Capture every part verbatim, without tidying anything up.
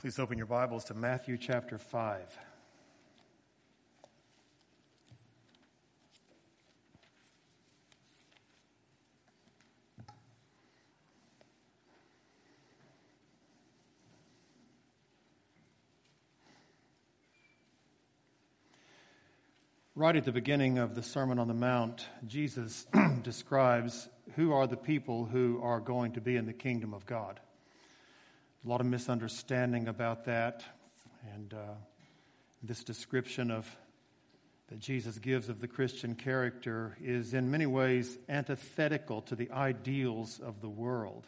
Please open your Bibles to Matthew chapter five. Right at the beginning of the Sermon on the Mount, Jesus describes who are the people who are going to be in the kingdom of God. A lot of misunderstanding about that, and uh, this description of that Jesus gives of the Christian character is in many ways antithetical to the ideals of the world.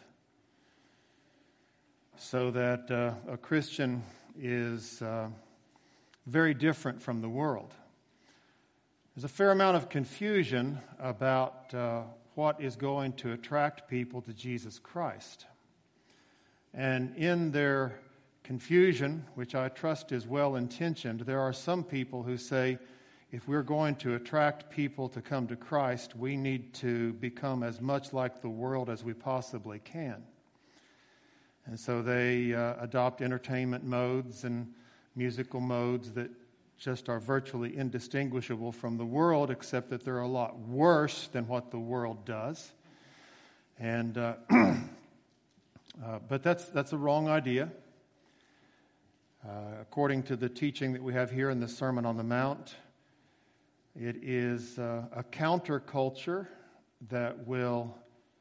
So that uh, a Christian is uh, very different from the world. There's a fair amount of confusion about uh, what is going to attract people to Jesus Christ. And in their confusion, which I trust is well-intentioned, there are some people who say, if we're going to attract people to come to Christ, we need to become as much like the world as we possibly can. And so they uh, adopt entertainment modes and musical modes that just are virtually indistinguishable from the world, except that they're a lot worse than what the world does. And uh, uh, but that's that's a wrong idea. Uh, according to the teaching that we have here in the Sermon on the Mount, it is uh, a counterculture that will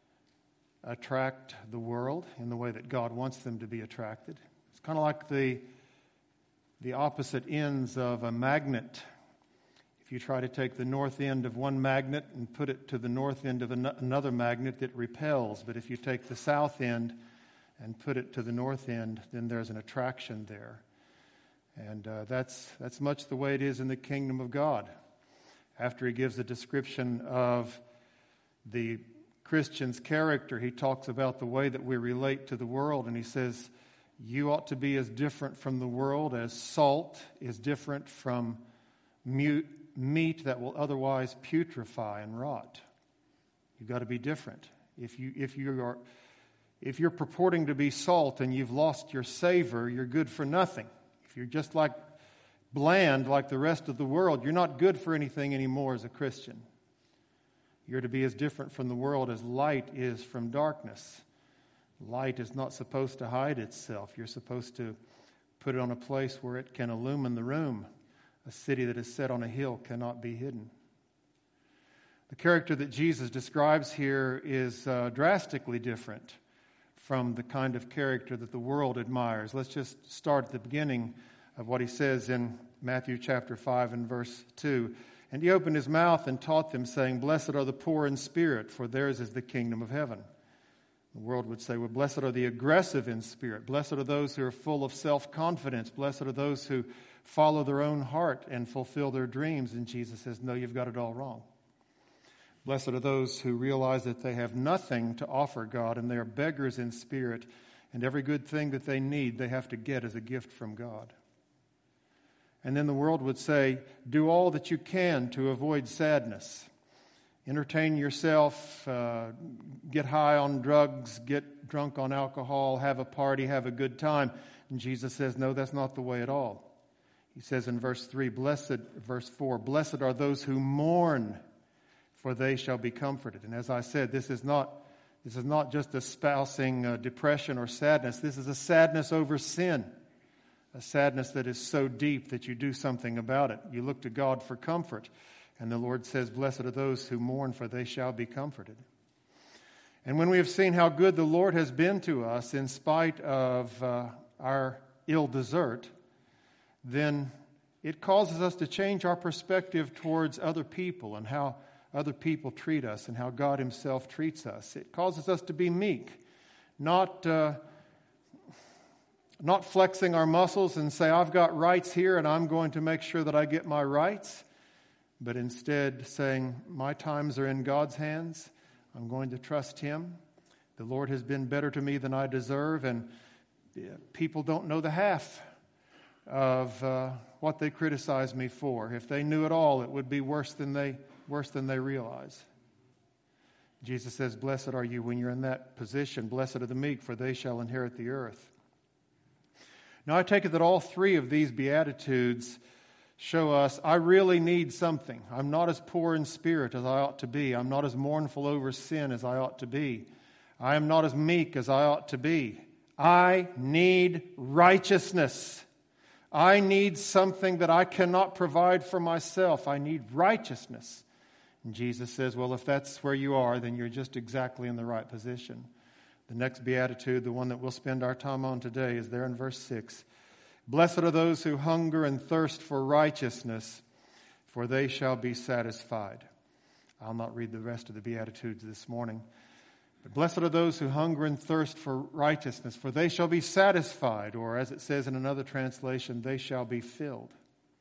attract the world in the way that God wants them to be attracted. It's kind of like the the opposite ends of a magnet. If you try to take the north end of one magnet and put it to the north end of an- another magnet, it repels. But if you take the south end and put it to the north end, then there's an attraction there. And uh, that's that's much the way it is in the kingdom of God. After he gives a description of the Christian's character, he talks about the way that we relate to the world, and he says, you ought to be as different from the world as salt is different from mute, meat that will otherwise putrefy and rot. You've got to be different. If you if you are if you're purporting to be salt and you've lost your savor, you're good for nothing. If you're just like bland like the rest of the world, you're not good for anything anymore as a Christian. You're to be as different from the world as light is from darkness. Light is not supposed to hide itself. You're supposed to put it on a place where it can illumine the room. A city that is set on a hill cannot be hidden. The character that Jesus describes here is uh, drastically different from the kind of character that the world admires. Let's just start at the beginning of what he says in Matthew chapter five and verse two. And he opened his mouth and taught them, saying, Blessed are the poor in spirit, for theirs is the kingdom of heaven. The world would say, well, blessed are the aggressive in spirit. Blessed are those who are full of self-confidence. Blessed are those who follow their own heart and fulfill their dreams. And Jesus says, no, you've got it all wrong. Blessed are those who realize that they have nothing to offer God and they are beggars in spirit, and every good thing that they need they have to get as a gift from God. And then the world would say, do all that you can to avoid sadness. Entertain yourself, uh, get high on drugs, get drunk on alcohol, have a party, have a good time. And Jesus says, no, that's not the way at all. He says in verse three, blessed, verse four, blessed are those who mourn, for they shall be comforted. And as I said, this is not, this is not just espousing uh, depression or sadness. This is a sadness over sin, a sadness that is so deep that you do something about it. You look to God for comfort. And the Lord says, blessed are those who mourn, for they shall be comforted. And when we have seen how good the Lord has been to us in spite of uh, our ill desert, then it causes us to change our perspective towards other people and how other people treat us and how God himself treats us. It causes us to be meek, not uh, not flexing our muscles and say, I've got rights here and I'm going to make sure that I get my rights. But instead saying, my times are in God's hands. I'm going to trust him. The Lord has been better to me than I deserve. And people don't know the half of uh, what they criticize me for. If they knew it all, it would be worse than they worse than they realize. Jesus says, blessed are you when you're in that position. Blessed are the meek, for they shall inherit the earth. Now, I take it that all three of these Beatitudes show us I really need something. I'm not as poor in spirit as I ought to be. I'm not as mournful over sin as I ought to be. I am not as meek as I ought to be. I need righteousness. I need something that I cannot provide for myself. I need righteousness. And Jesus says, well, if that's where you are, then you're just exactly in the right position. The next beatitude, the one that we'll spend our time on today, is there in verse six. Blessed are those who hunger and thirst for righteousness, for they shall be satisfied. I'll not read the rest of the Beatitudes this morning. But blessed are those who hunger and thirst for righteousness, for they shall be satisfied. Or as it says in another translation, they shall be filled.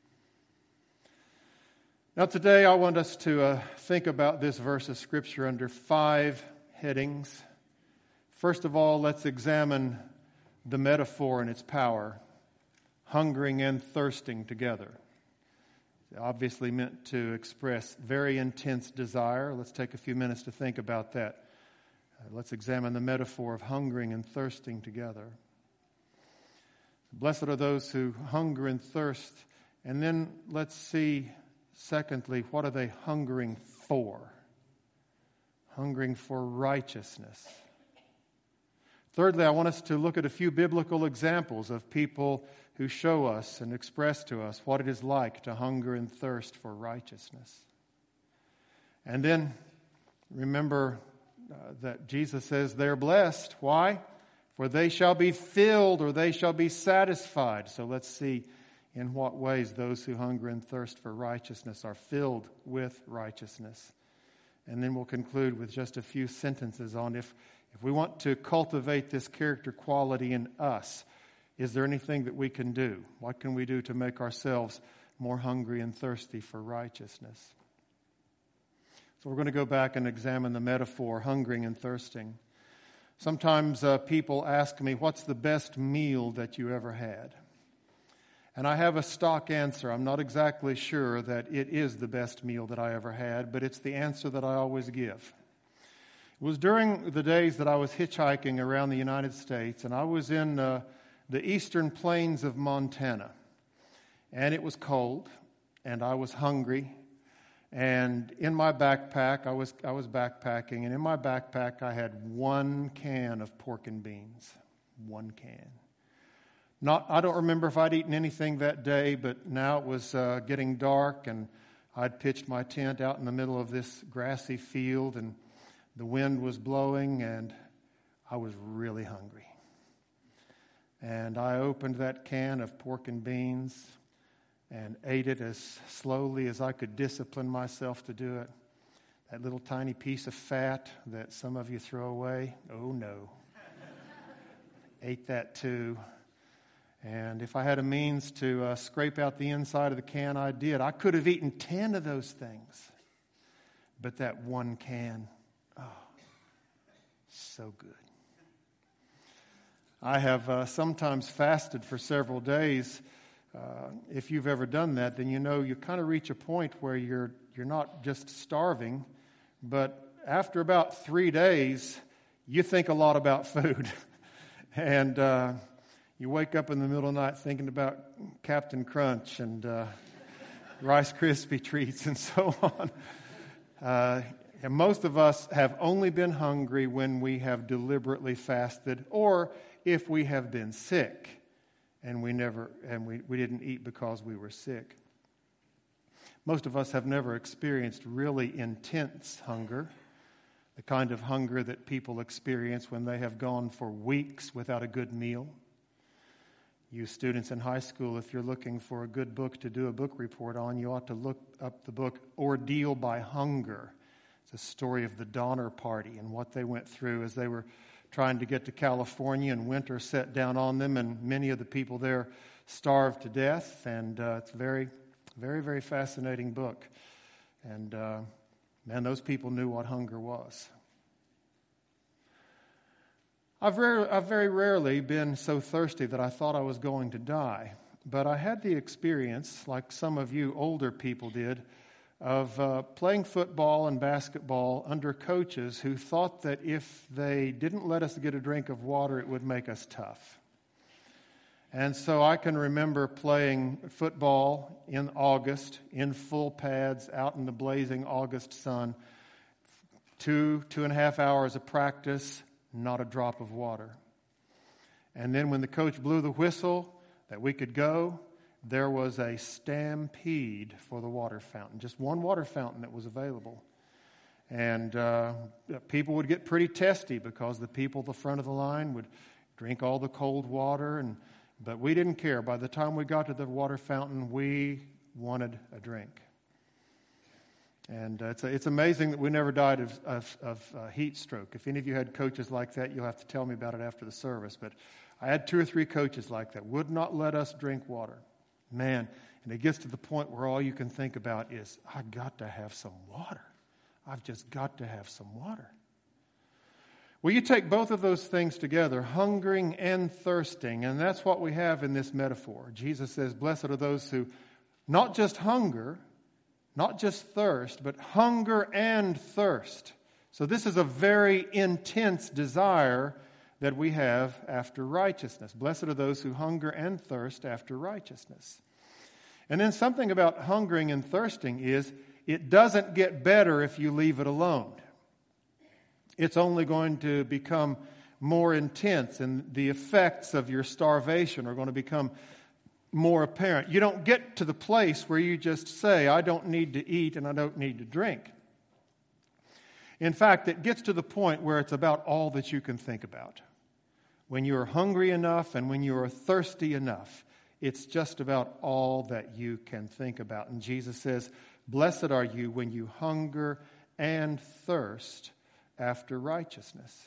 Now today I want us to uh, think about this verse of Scripture under five headings. First of all, let's examine the metaphor and its power. Hungering and thirsting together. Obviously meant to express very intense desire. Let's take a few minutes to think about that. Uh, let's examine the metaphor of hungering and thirsting together. Blessed are those who hunger and thirst. And then let's see, secondly, what are they hungering for? Hungering for righteousness. Thirdly, I want us to look at a few biblical examples of people who show us and express to us what it is like to hunger and thirst for righteousness. And then remember uh, that Jesus says they're blessed. Why? For they shall be filled, or they shall be satisfied. So let's see in what ways those who hunger and thirst for righteousness are filled with righteousness. And then we'll conclude with just a few sentences on if, if we want to cultivate this character quality in us, is there anything that we can do? What can we do to make ourselves more hungry and thirsty for righteousness? So we're going to go back and examine the metaphor, hungering and thirsting. Sometimes uh, people ask me, what's the best meal that you ever had? And I have a stock answer. I'm not exactly sure that it is the best meal that I ever had, but it's the answer that I always give. It was during the days that I was hitchhiking around the United States, and I was in uh, the eastern plains of Montana. And it was cold, and I was hungry. And in my backpack, I was I was backpacking, and in my backpack I had one can of pork and beans. One can. Not, I don't remember if I'd eaten anything that day, but now it was uh, getting dark, and I'd pitched my tent out in the middle of this grassy field, and the wind was blowing, and I was really hungry. And I opened that can of pork and beans and ate it as slowly as I could discipline myself to do it. That little tiny piece of fat that some of you throw away, oh no. Ate that too. And if I had a means to uh, scrape out the inside of the can, I did. I could have eaten ten of those things. But that one can, oh, so good. I have uh, sometimes fasted for several days. Uh, if you've ever done that, then you know you kind of reach a point where you're you're not just starving, but after about three days, you think a lot about food. and uh, you wake up in the middle of the night thinking about Captain Crunch and uh, Rice Krispie treats and so on. Uh, and most of us have only been hungry when we have deliberately fasted, or if we have been sick and we never and we, we didn't eat because we were sick. Most of us have never experienced really intense hunger, the kind of hunger that people experience when they have gone for weeks without a good meal. You students in high school, if you're looking for a good book to do a book report on, you ought to look up the book Ordeal by Hunger. It's a story of the Donner Party and what they went through as they were trying to get to California, and winter set down on them, and many of the people there starved to death. And uh, it's a very, very, very fascinating book. And uh, man, those people knew what hunger was. I've, rare, I've very rarely been so thirsty that I thought I was going to die. But I had the experience, like some of you older people did, of uh, playing football and basketball under coaches who thought that if they didn't let us get a drink of water, it would make us tough. And so I can remember playing football in August, in full pads, out in the blazing August sun. Two, two and a half hours of practice, not a drop of water. And then when the coach blew the whistle that we could go, there was a stampede for the water fountain. Just one water fountain that was available. And uh, people would get pretty testy because the people at the front of the line would drink all the cold water. And but we didn't care. By the time we got to the water fountain, we wanted a drink. And uh, it's, it's amazing that we never died of, of, of uh, heat stroke. If any of you had coaches like that, you'll have to tell me about it after the service. But I had two or three coaches like that, would not let us drink water. Man, and it gets to the point where all you can think about is, I got to have some water. I've just got to have some water. Well, you take both of those things together, hungering and thirsting, and that's what we have in this metaphor. Jesus says, blessed are those who not just hunger, not just thirst, but hunger and thirst. So this is a very intense desire that we have after righteousness. Blessed are those who hunger and thirst after righteousness. And then something about hungering and thirsting is it doesn't get better if you leave it alone. It's only going to become more intense, and the effects of your starvation are going to become more apparent. You don't get to the place where you just say, I don't need to eat and I don't need to drink. In fact, it gets to the point where it's about all that you can think about. When you're hungry enough and when you're thirsty enough, it's just about all that you can think about. And Jesus says, blessed are you when you hunger and thirst after righteousness.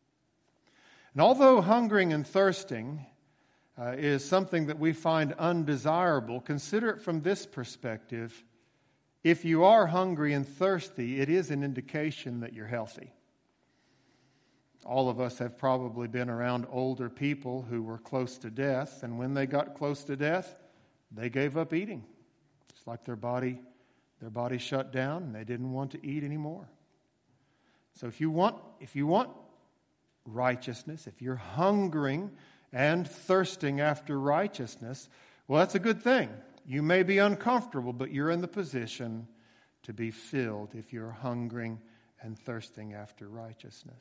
And although hungering and thirsting uh, is something that we find undesirable, consider it from this perspective. If you are hungry and thirsty, it is an indication that you're healthy. All of us have probably been around older people who were close to death, and when they got close to death, they gave up eating. It's like their body, their body shut down, and they didn't want to eat anymore. So if you want, if you want righteousness, if you're hungering and thirsting after righteousness, well, that's a good thing. You may be uncomfortable, but you're in the position to be filled if you're hungering and thirsting after righteousness.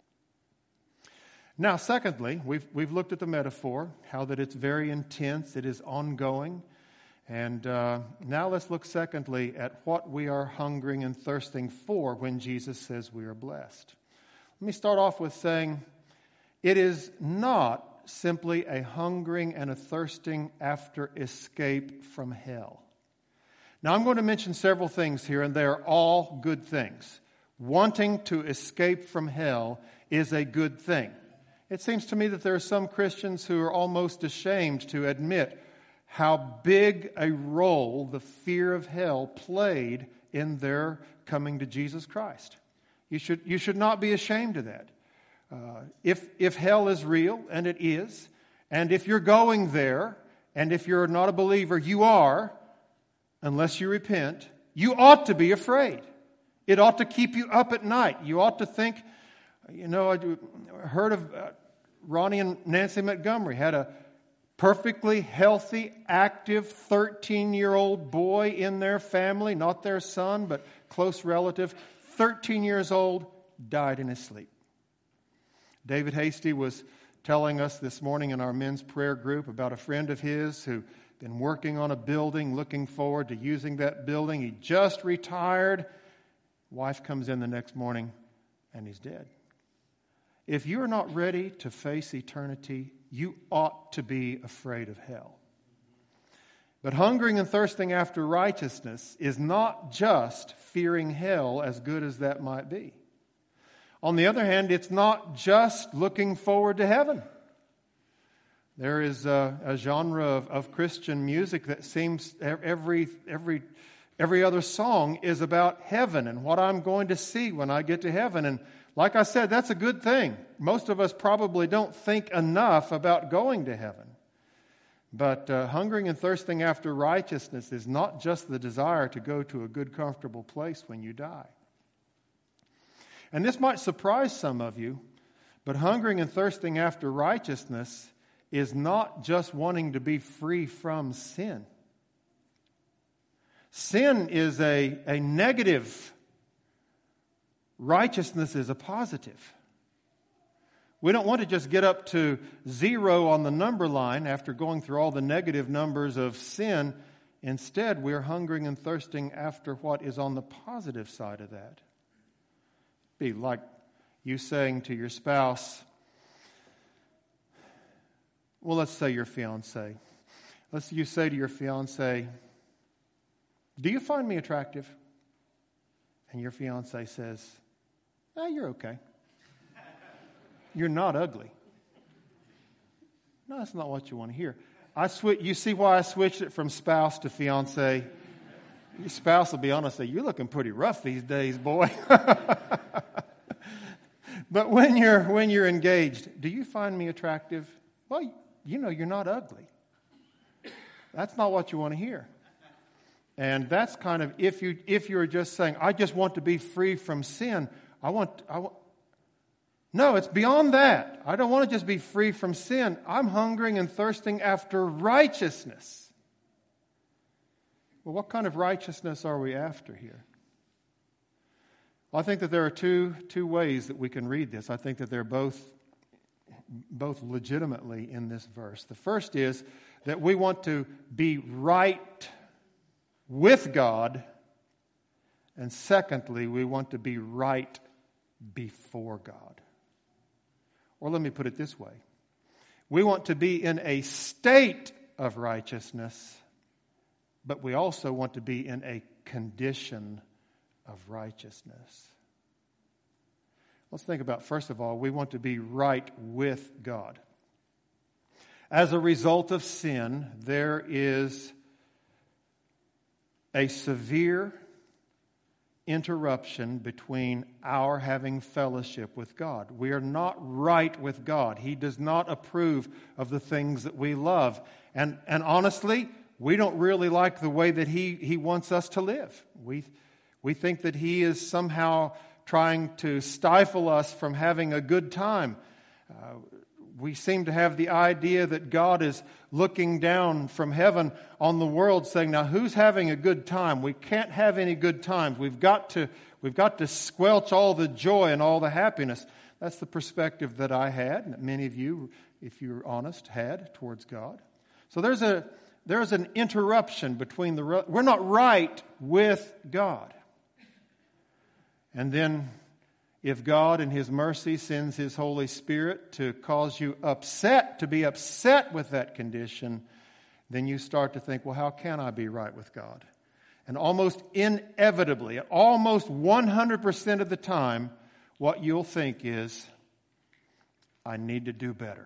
Now, secondly, we've we've looked at the metaphor, how that it's very intense, it is ongoing. And uh, now let's look secondly at what we are hungering and thirsting for when Jesus says we are blessed. Let me start off with saying it is not simply a hungering and a thirsting after escape from hell. Now I'm going to mention several things here, and they are all good things. Wanting to escape from hell is a good thing. It seems to me that there are some Christians who are almost ashamed to admit how big a role the fear of hell played in their coming to Jesus Christ. You should, you should not be ashamed of that. Uh, if, if hell is real, and it is, and if you're going there, and if you're not a believer, you are, unless you repent, you ought to be afraid. It ought to keep you up at night. You ought to think, you know, I heard of uh, Ronnie and Nancy Montgomery had a perfectly healthy, active thirteen-year-old boy in their family, not their son, but close relative, thirteen years old, died in his sleep. David Hasty was telling us this morning in our men's prayer group about a friend of his who been working on a building, looking forward to using that building. He just retired. Wife comes in the next morning, and he's dead. If you're not ready to face eternity, you ought to be afraid of hell. But hungering and thirsting after righteousness is not just fearing hell, as good as that might be. On the other hand, it's not just looking forward to heaven. There is a, a genre of, of Christian music that seems every every every other song is about heaven and what I'm going to see when I get to heaven. And like I said, that's a good thing. Most of us probably don't think enough about going to heaven. But uh, hungering and thirsting after righteousness is not just the desire to go to a good, comfortable place when you die. And this might surprise some of you, but hungering and thirsting after righteousness is not just wanting to be free from sin. Sin is a, a negative. Righteousness is a positive. We don't want to just get up to zero on the number line after going through all the negative numbers of sin. Instead, we're hungering and thirsting after what is on the positive side of that. Be like you saying to your spouse, well, let's say your fiance. Let's you say to your fiance, do you find me attractive? And your fiance says, oh, you're okay. You're not ugly. No, that's not what you want to hear. I switch. You see why I switched it from spouse to fiance? Your spouse will be honest and say, you're looking pretty rough these days, boy. But when you're when you're engaged, do you find me attractive? Well, you know, you're not ugly. That's not what you want to hear. And that's kind of, if you if you're just saying, I just want to be free from sin, I want, I want, no, it's beyond that. I don't want to just be free from sin. I'm hungering and thirsting after righteousness. Well, what kind of righteousness are we after here? Well, I think that there are two two ways that we can read this. I think that they're both both legitimately in this verse. The first is that we want to be right with God, and secondly, we want to be right before God. Or let me put it this way. We want to be in a state of righteousness, but we also want to be in a condition of righteousness. Let's think about, first of all, we want to be right with God. As a result of sin, there is a severe interruption between our having fellowship with God. We are not right with God. He does not approve of the things that we love. And, and honestly, we don't really like the way that He, he wants us to live. We, we think that He is somehow trying to stifle us from having a good time. Uh, we seem to have the idea that God is looking down from heaven on the world saying, now who's having a good time? We can't have any good times. We've got to, we've got to squelch all the joy and all the happiness. That's the perspective that I had, and that many of you, if you're honest, had towards God. So there's a there's an interruption between the... We're not right with God. And then if God in His mercy sends His Holy Spirit to cause you upset, to be upset with that condition, then you start to think, well, how can I be right with God? And almost inevitably, almost one hundred percent of the time, what you'll think is, I need to do better.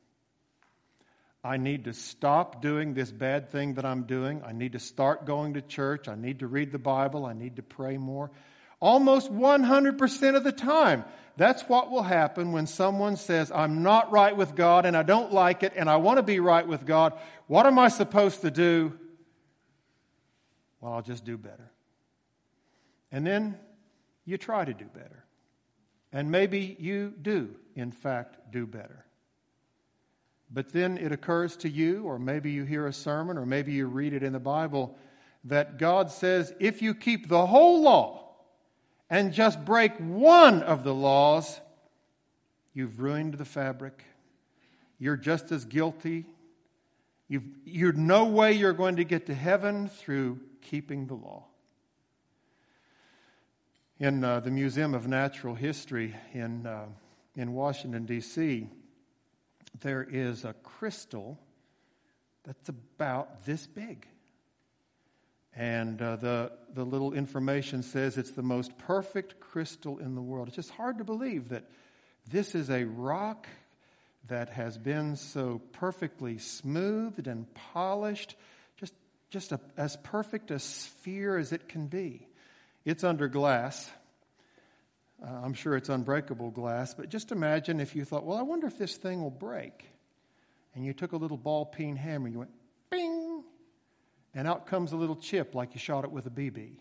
I need to stop doing this bad thing that I'm doing. I need to start going to church. I need to read the Bible. I need to pray more. Almost one hundred percent of the time, that's what will happen when someone says, I'm not right with God and I don't like it and I want to be right with God. What am I supposed to do? Well, I'll just do better. And then you try to do better. And maybe you do, in fact, do better. But then it occurs to you, or maybe you hear a sermon, or maybe you read it in the Bible, that God says, if you keep the whole law and just break one of the laws, you've ruined the fabric. You're just as guilty. You've, you're no way you're going to get to heaven through keeping the law. In uh, the Museum of Natural History in uh, in Washington, D C, there is a crystal that's about this big. And uh, the, the little information says it's the most perfect crystal in the world. It's just hard to believe that this is a rock that has been so perfectly smoothed and polished, just, just a, as perfect a sphere as it can be. It's under glass. Uh, I'm sure it's unbreakable glass, but just imagine if you thought, well, I wonder if this thing will break. And you took a little ball-peen hammer and you went, bing, and out comes a little chip like you shot it with a B B.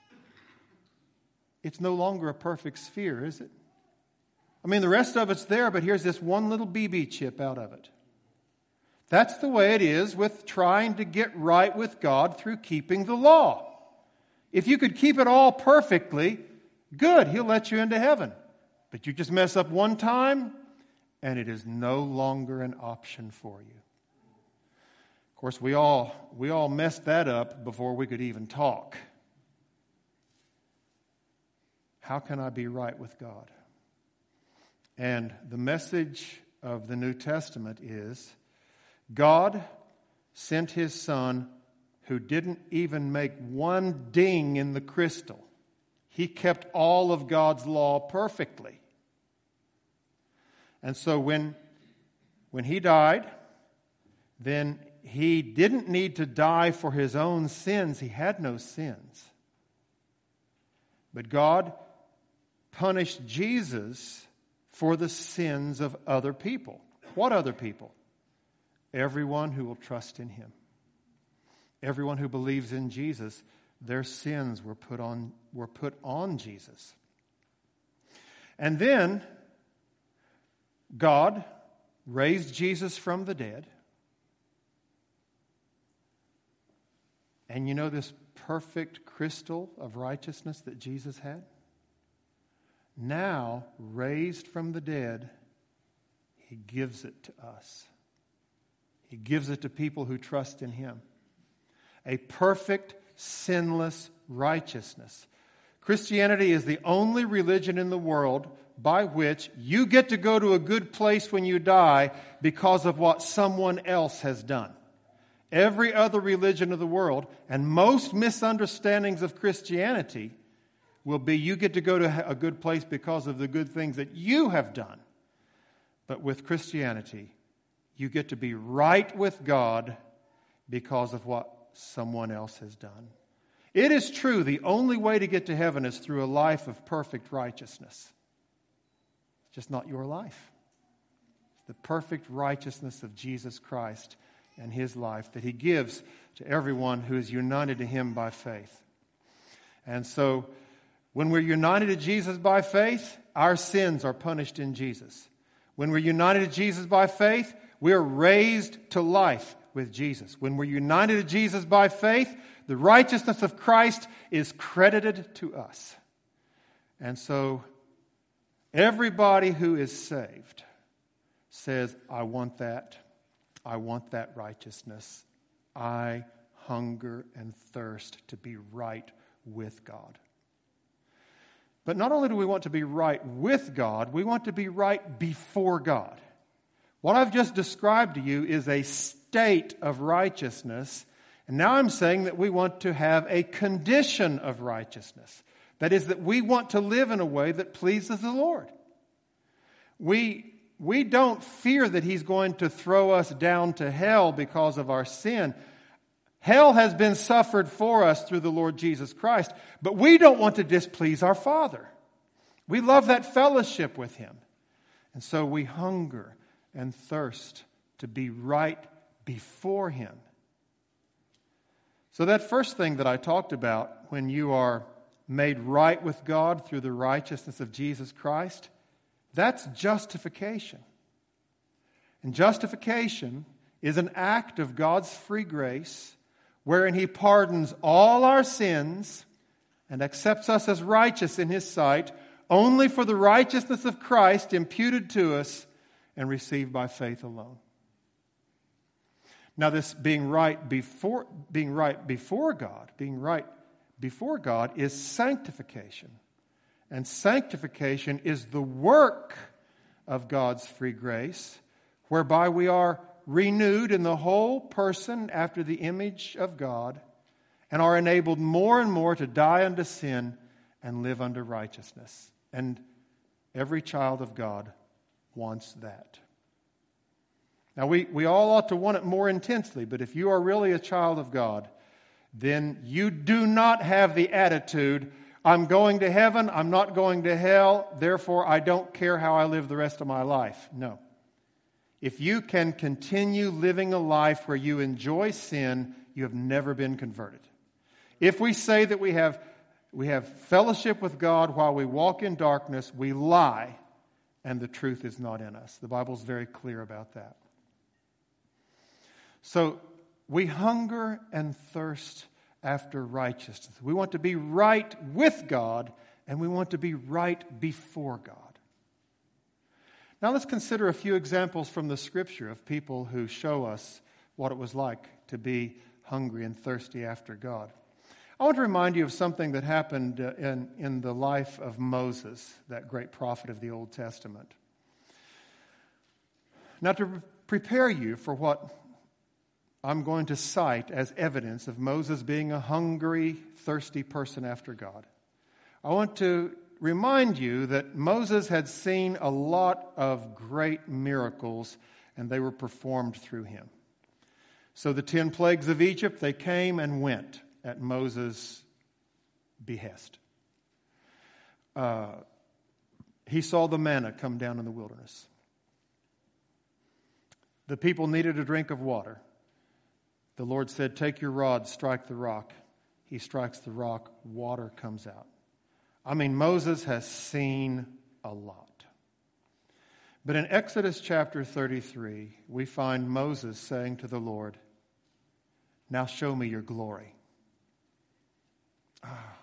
It's no longer a perfect sphere, is it? I mean, the rest of it's there, but here's this one little B B chip out of it. That's the way it is with trying to get right with God through keeping the law. If you could keep it all perfectly, good, He'll let you into heaven. But you just mess up one time, and it is no longer an option for you. Of course, we all, we all messed that up before we could even talk. How can I be right with God? And the message of the New Testament is, God sent His Son who didn't even make one ding in the crystal. He kept all of God's law perfectly. And so when, when He died, then He didn't need to die for His own sins. He had no sins. But God punished Jesus for the sins of other people. What other people? Everyone who will trust in Him. Everyone who believes in Jesus, their sins were put on, were put on Jesus. And then God raised Jesus from the dead. And you know this perfect crystal of righteousness that Jesus had? Now, raised from the dead, He gives it to us. He gives it to people who trust in Him. A perfect, sinless righteousness. Christianity is the only religion in the world by which you get to go to a good place when you die because of what someone else has done. Every other religion of the world, and most misunderstandings of Christianity, will be you get to go to a good place because of the good things that you have done. But with Christianity, you get to be right with God because of what someone else has done. It is true, the only way to get to heaven is through a life of perfect righteousness. It's just not your life. It's the perfect righteousness of Jesus Christ and His life that He gives to everyone who is united to Him by faith. And so, when we're united to Jesus by faith, our sins are punished in Jesus. When we're united to Jesus by faith, we're raised to life with Jesus. When we're united to Jesus by faith, the righteousness of Christ is credited to us. And so, everybody who is saved says, I want that. I want that righteousness. I hunger and thirst to be right with God. But not only do we want to be right with God, we want to be right before God. What I've just described to you is a state of righteousness. And now I'm saying that we want to have a condition of righteousness. That is, that we want to live in a way that pleases the Lord. We, we don't fear that He's going to throw us down to hell because of our sin. Hell has been suffered for us through the Lord Jesus Christ, but we don't want to displease our Father. We love that fellowship with Him. And so we hunger and thirst to be right before Him. So that first thing that I talked about, when you are made right with God through the righteousness of Jesus Christ, that's justification. And justification is an act of God's free grace wherein He pardons all our sins and accepts us as righteous in His sight only for the righteousness of Christ imputed to us and received by faith alone. Now, this being right before being right before God, being right before God is sanctification. And sanctification is the work of God's free grace, whereby we are renewed in the whole person after the image of God, and are enabled more and more to die unto sin and live unto righteousness. And every child of God wants that. Now, we, we all ought to want it more intensely, but if you are really a child of God, then you do not have the attitude, I'm going to heaven, I'm not going to hell, therefore I don't care how I live the rest of my life. No. If you can continue living a life where you enjoy sin, you have never been converted. If we say that we have, we have fellowship with God while we walk in darkness, we lie, and the truth is not in us. The Bible is very clear about that. So we hunger and thirst after righteousness. We want to be right with God, and we want to be right before God. Now let's consider a few examples from the Scripture of people who show us what it was like to be hungry and thirsty after God. I want to remind you of something that happened in, in the life of Moses, that great prophet of the Old Testament. Now, to prepare you for what I'm going to cite as evidence of Moses being a hungry, thirsty person after God, I want to remind you that Moses had seen a lot of great miracles, and they were performed through him. So the ten plagues of Egypt, they came and went at Moses' behest. Uh, he saw the manna come down in the wilderness. The people needed a drink of water. The Lord said, "Take your rod, strike the rock." He strikes the rock, water comes out. I mean, Moses has seen a lot. But in Exodus chapter thirty-three, we find Moses saying to the Lord, "Now show me your glory." Ah.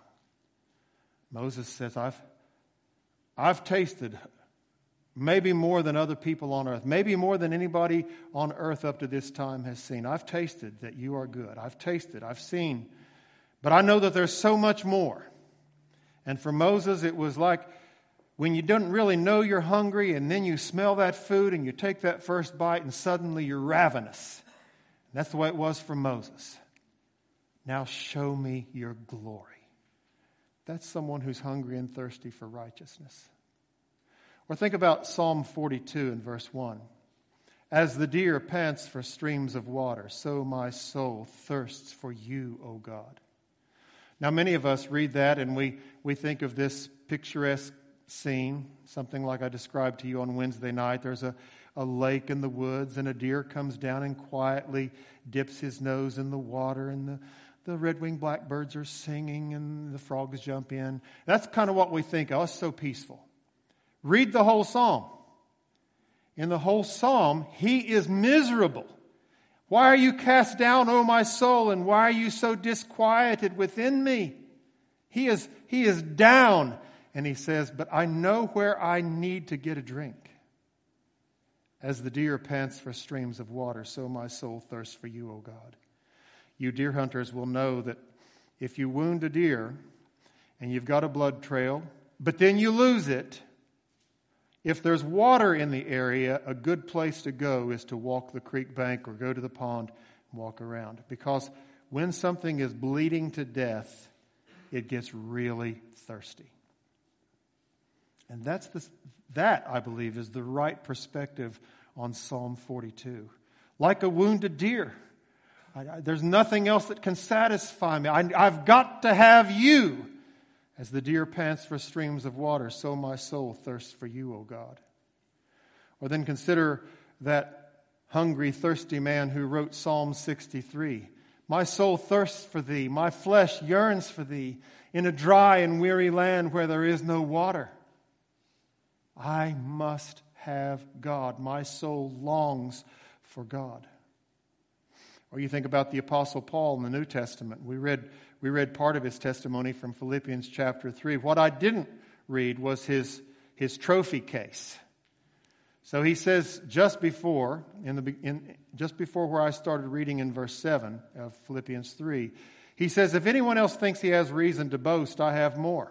Moses says, I've, I've tasted maybe more than other people on earth, maybe more than anybody on earth up to this time has seen. I've tasted that you are good. I've tasted, I've seen. But I know that there's so much more. And for Moses, it was like when you don't really know you're hungry and then you smell that food and you take that first bite and suddenly you're ravenous. And that's the way it was for Moses. Now show me your glory. That's someone who's hungry and thirsty for righteousness. Or think about Psalm forty-two and verse one. As the deer pants for streams of water, so my soul thirsts for you, O God. Now, many of us read that and we, we think of this picturesque scene, something like I described to you on Wednesday night. There's a, a lake in the woods and a deer comes down and quietly dips his nose in the water and the, the red-winged blackbirds are singing and the frogs jump in. That's kind of what we think. Oh, it's so peaceful. Read the whole psalm. In the whole psalm, he is miserable. Why are you cast down, O my soul, and why are you so disquieted within me? He is, he is down, and he says, but I know where I need to get a drink. As the deer pants for streams of water, so my soul thirsts for you, O God. You deer hunters will know that if you wound a deer and you've got a blood trail, but then you lose it, if there's water in the area, a good place to go is to walk the creek bank or go to the pond and walk around. Because when something is bleeding to death, it gets really thirsty. And that's the, that, I believe, is the right perspective on Psalm forty-two. Like a wounded deer. I, I, there's nothing else that can satisfy me. I, I've got to have you. As the deer pants for streams of water, so my soul thirsts for you, O God. Or then consider that hungry, thirsty man who wrote Psalm sixty-three. My soul thirsts for thee, my flesh yearns for thee, in a dry and weary land where there is no water. I must have God. My soul longs for God. Or you think about the Apostle Paul in the New Testament. We read we read part of his testimony from Philippians chapter three. What I didn't read was his, his trophy case. So he says just before, in the in, just before where I started reading in verse seven of Philippians three, he says, if anyone else thinks he has reason to boast, I have more.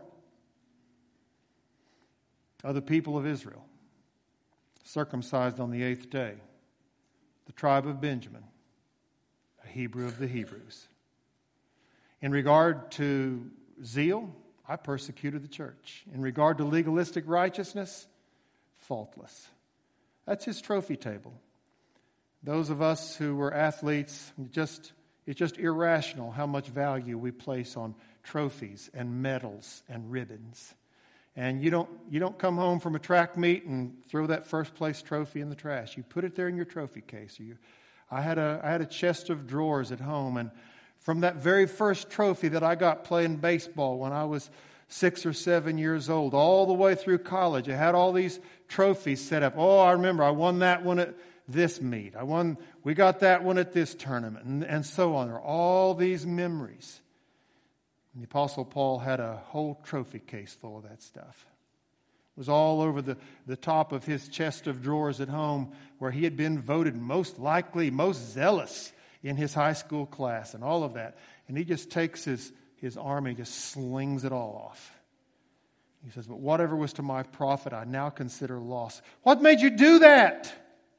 Of the people of Israel, circumcised on the eighth day, the tribe of Benjamin, a Hebrew of the Hebrews. In regard to zeal, I persecuted the church. In regard to legalistic righteousness, faultless. That's his trophy table. Those of us who were athletes, just it's just irrational how much value we place on trophies and medals and ribbons. And you don't you don't come home from a track meet and throw that first place trophy in the trash. You put it there in your trophy case. You, I had a I had a chest of drawers at home, and from that very first trophy that I got playing baseball when I was six or seven years old, all the way through college, I had all these trophies set up. Oh, I remember I won that one at this meet. I won, we got that one at this tournament, and, and so on. There are all these memories. And the Apostle Paul had a whole trophy case full of that stuff. It was all over the, the top of his chest of drawers at home, where he had been voted most likely, most zealous in his high school class and all of that. And he just takes his, his arm and he just slings it all off. He says, but whatever was to my profit, I now consider loss. What made you do that?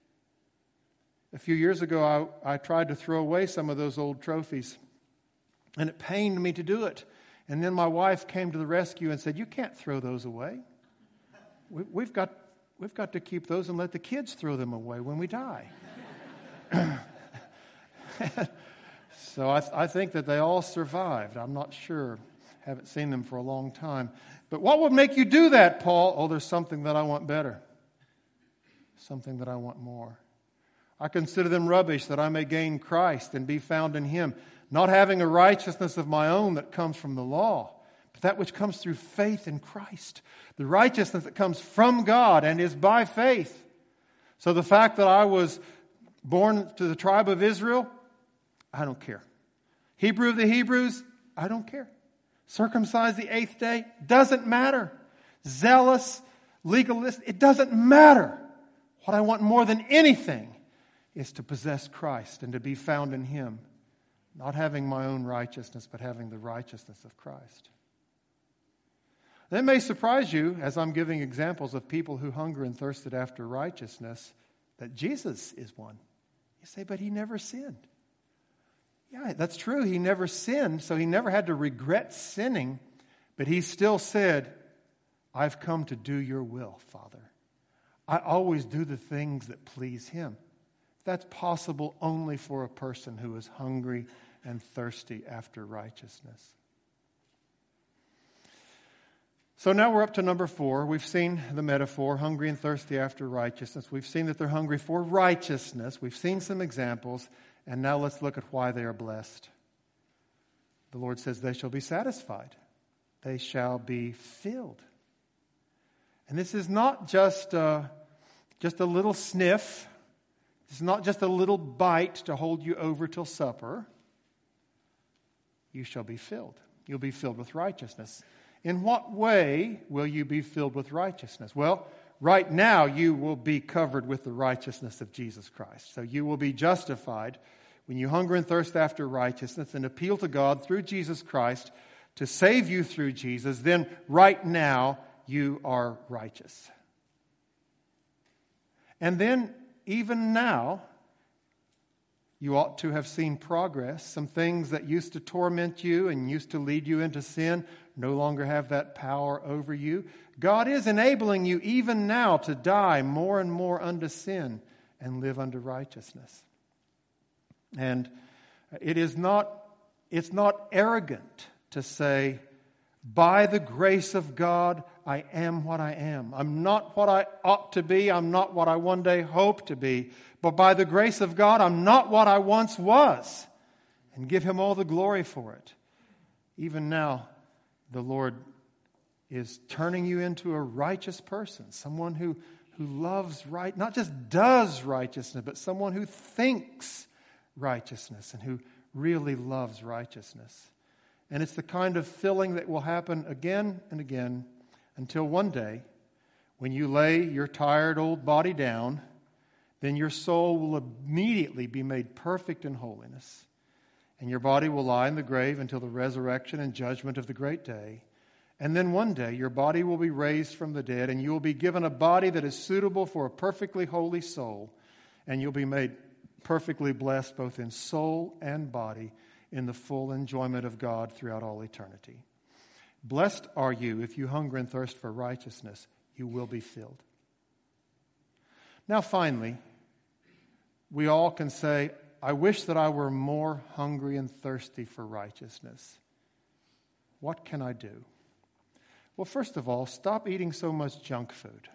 A few years ago, I, I tried to throw away some of those old trophies. And it pained me to do it. And then my wife came to the rescue and said, you can't throw those away. We, we've got, we've got to keep those and let the kids throw them away when we die. So I, I think that they all survived. I'm not sure. Haven't seen them for a long time. But what would make you do that, Paul? Oh, there's something that I want better. Something that I want more. I consider them rubbish that I may gain Christ and be found in Him, not having a righteousness of my own that comes from the law, but that which comes through faith in Christ. The righteousness that comes from God and is by faith. So the fact that I was born to the tribe of Israel, I don't care. Hebrew of the Hebrews, I don't care. Circumcised the eighth day, doesn't matter. Zealous, legalist, it doesn't matter. What I want more than anything is to possess Christ and to be found in Him. Not having my own righteousness, but having the righteousness of Christ. That may surprise you, as I'm giving examples of people who hunger and thirsted after righteousness, that Jesus is one. You say, but He never sinned. Yeah, that's true. He never sinned, so He never had to regret sinning. But He still said, I've come to do your will, Father. I always do the things that please Him. That's possible only for a person who is hungry and thirsty after righteousness. So now we're up to number four. We've seen the metaphor, hungry and thirsty after righteousness. We've seen that they're hungry for righteousness. We've seen some examples. And now let's look at why they are blessed. The Lord says they shall be satisfied. They shall be filled. And this is not just a, just a little sniff. It's not just a little bite to hold you over till supper. You shall be filled. You'll be filled with righteousness. In what way will you be filled with righteousness? Well, right now you will be covered with the righteousness of Jesus Christ. So you will be justified when you hunger and thirst after righteousness and appeal to God through Jesus Christ to save you through Jesus. Then right now you are righteous. And then even now, you ought to have seen progress. Some things that used to torment you and used to lead you into sin no longer have that power over you. God is enabling you even now to die more and more unto sin and live unto righteousness. And it is not, it's not arrogant to say, by the grace of God, I am what I am. I'm not what I ought to be. I'm not what I one day hope to be. But by the grace of God, I'm not what I once was. And give Him all the glory for it. Even now, the Lord is turning you into a righteous person. Someone who, who loves right, not just does righteousness, but someone who thinks righteousness and who really loves righteousness. And it's the kind of filling that will happen again and again until one day, when you lay your tired old body down, then your soul will immediately be made perfect in holiness. And your body will lie in the grave until the resurrection and judgment of the great day. And then one day your body will be raised from the dead, and you will be given a body that is suitable for a perfectly holy soul. And you'll be made perfectly blessed both in soul and body in the full enjoyment of God throughout all eternity. Blessed are you if you hunger and thirst for righteousness. You will be filled. Now finally, we all can say, I wish that I were more hungry and thirsty for righteousness. What can I do? Well, first of all, stop eating so much junk food.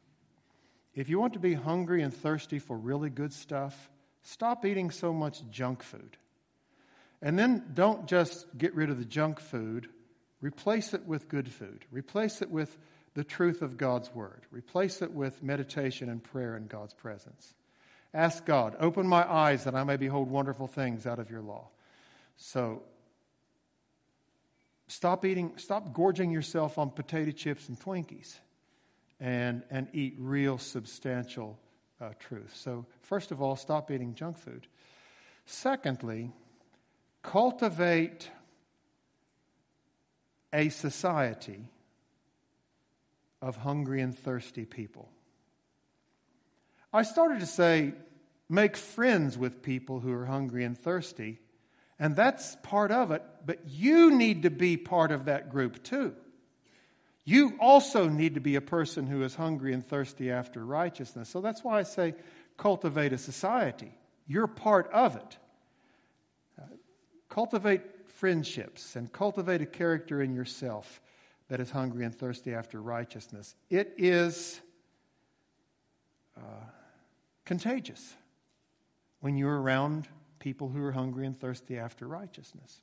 If you want to be hungry and thirsty for really good stuff, stop eating so much junk food. And then don't just get rid of the junk food. Replace it with good food. Replace it with the truth of God's Word. Replace it with meditation and prayer in God's presence. Ask God, open my eyes that I may behold wonderful things out of your law. So stop eating, stop gorging yourself on potato chips and Twinkies and, and eat real substantial uh, truth. So first of all, stop eating junk food. Secondly, cultivate a society of hungry and thirsty people. I started to say, make friends with people who are hungry and thirsty, and that's part of it, but you need to be part of that group too. You also need to be a person who is hungry and thirsty after righteousness. So that's why I say cultivate a society. You're part of it. Uh, cultivate friendships and cultivate a character in yourself that is hungry and thirsty after righteousness. It is uh, contagious when you're around people who are hungry and thirsty after righteousness.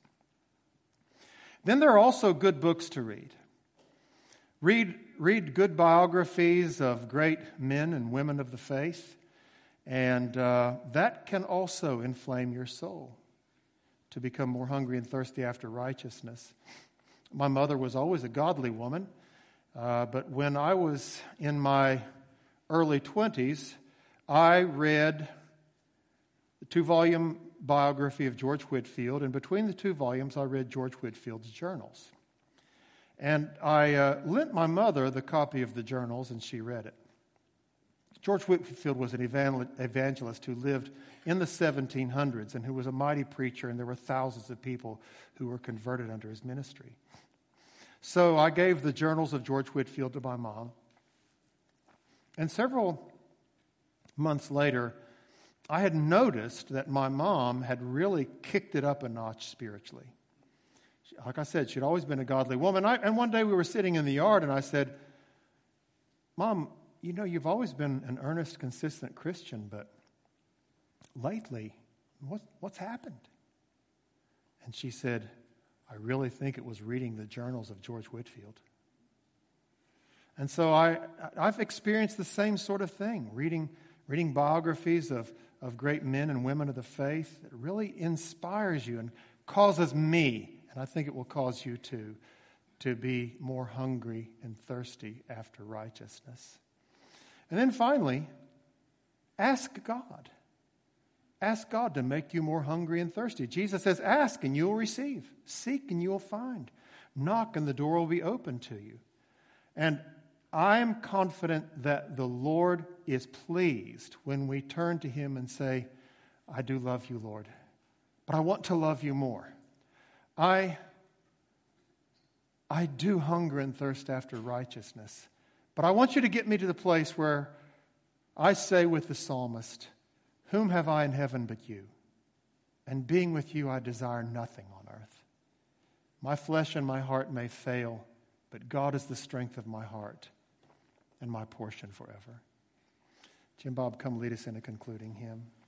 Then there are also good books to read. Read, read good biographies of great men and women of the faith, and uh, that can also inflame your soul to become more hungry and thirsty after righteousness. My mother was always a godly woman, uh, but when I was in my early twenties, I read the two-volume biography of George Whitefield, and between the two volumes, I read George Whitefield's journals. And I uh, lent my mother the copy of the journals, and she read it. George Whitefield was an evangelist who lived in the seventeen hundreds and who was a mighty preacher, and there were thousands of people who were converted under his ministry. So I gave the journals of George Whitefield to my mom. And several months later, I had noticed that my mom had really kicked it up a notch spiritually. Like I said, she'd always been a godly woman. I, and one day we were sitting in the yard, and I said, Mom, you know, you've always been an earnest, consistent Christian, but lately, what, what's happened? And she said, I really think it was reading the journals of George Whitefield. And so I, I've experienced the same sort of thing, reading, reading biographies of, of great men and women of the faith. It really inspires you and causes me, and I think it will cause you too, to be more hungry and thirsty after righteousness. And then finally, ask God. Ask God to make you more hungry and thirsty. Jesus says, ask and you will receive. Seek and you will find. Knock and the door will be open to you. And I am confident that the Lord is pleased when we turn to Him and say, I do love you, Lord, but I want to love you more. I, I do hunger and thirst after righteousness, but I want you to get me to the place where I say with the psalmist, whom have I in heaven but you? And being with you, I desire nothing on earth. My flesh and my heart may fail, but God is the strength of my heart and my portion forever. Jim Bob, come lead us in a concluding hymn.